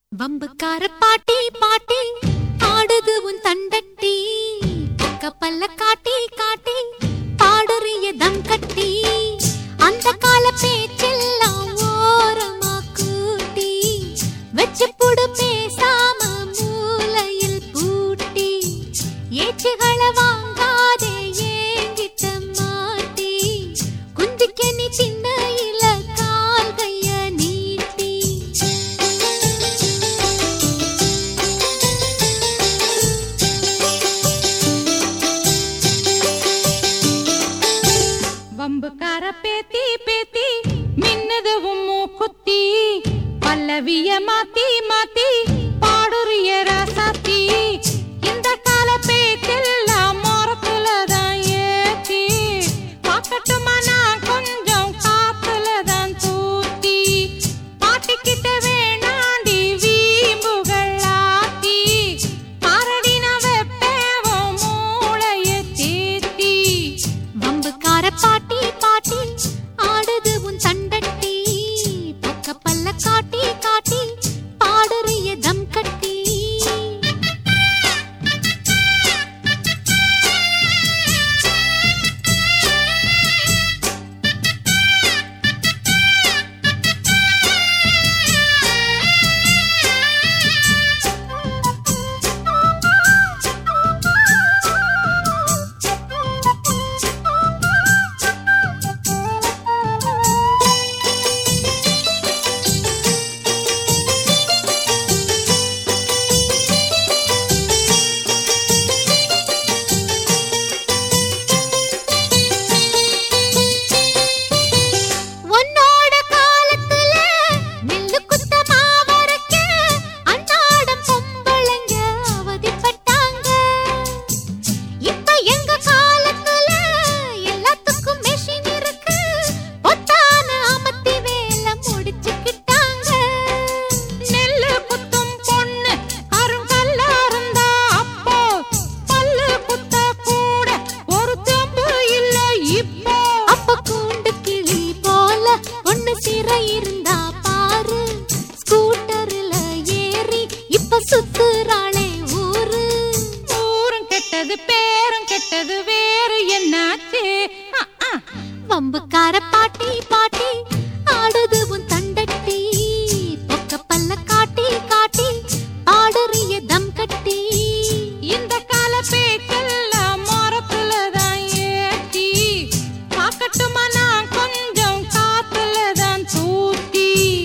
வம்புக்கார பாட்டி பாட்டி ஆடுது உன் தண்டட்டி கப்பல்ல காட்டி காட்டி பாடுறிய தம் கட்டி அந்த கால பேச்செல்லாம் ஓரமா கூட்டி வச்சு புடு பேசாம மூலையில் பூட்டி ஏச்சுகளை வாங்காதே ஏங்கிட்ட மாட்டி குந்திக்க நீ திண்ணையில கால் கைய நீட்டி வம்புக்கார பேத்தி பேத்தி மின்னது உம்மு குத்தி பல்லவிய மாத்தி மாத்தி பாடுறிய ராசாத்தி இந்த கால பேச்செல்லாம் மரத்துலதான் ஏத்தி பாக்கட்டுமா நான் கொஞ்சம் காத்துலதான் தூத்தி பாட்டிக்கிட்ட வேணாண்டி வீம்புகள் ஆத்தி பாரடின வெப்பேவும் மூளைய தேத்தி வம்புக்கார பாட்டி பாட்டி ஆடுது உன் தண்டட்டி பல்ல காட்டி காட்டி பாடுறிய தம் கட்டி சுத்துறாளே ஊரு ஊரும் கெட்டது பேரும் கெட்டது வேறு என்னாச்சு வம்புக்கார பாட்டி பாட்டி ஆடுது உன் தண்டட்டி பல்ல காட்டி காட்டி பாடுறிய தம் கட்டி இந்த கால பேச்செல்லாம் மரத்துலதான் ஏத்தி பாக்கட்டுமா நான் கொஞ்சம் காத்துலதான் தூத்தி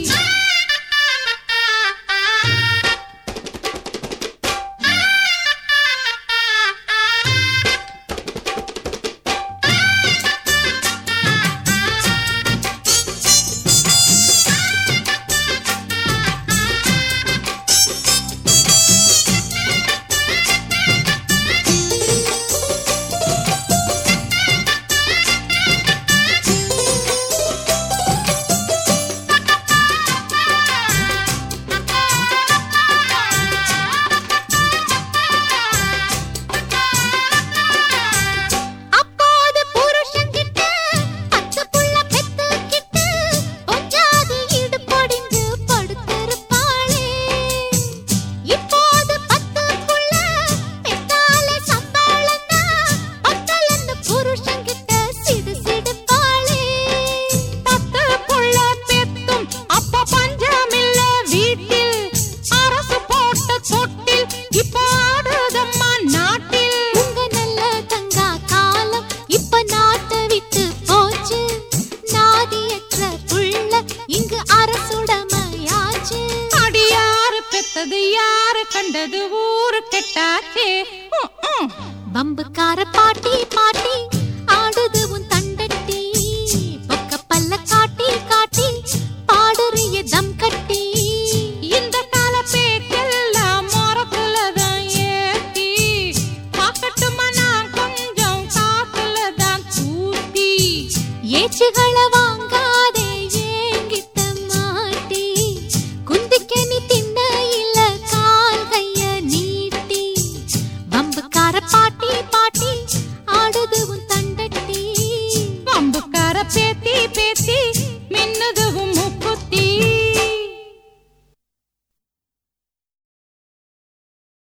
யாரு கண்டது ஊரு கெட்டாச்சே வம்புக்கார பாட்டி பாட்டி